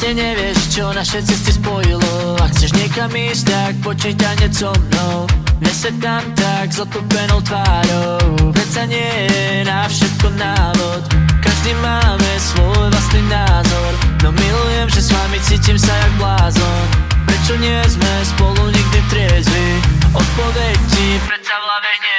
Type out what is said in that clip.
Vlastne nevieš, čo naše cesty spojilo. Ak chceš niekam ísť, tak počkaj tanec so mnou. Nesed tam tak s otopenou tvárou. Predsa nie je na všetko návod. Každý máme svoj vlastný názor. No milujem, že s vami cítim sa jak blázon. Prečo nie sme spolu nikdy triezvi? Odpoveď ti predsa v hlave nie